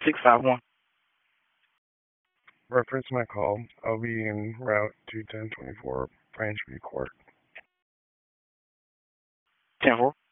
651. Reference my call. I'll be en route to 1024 Branch View Court. 10-4.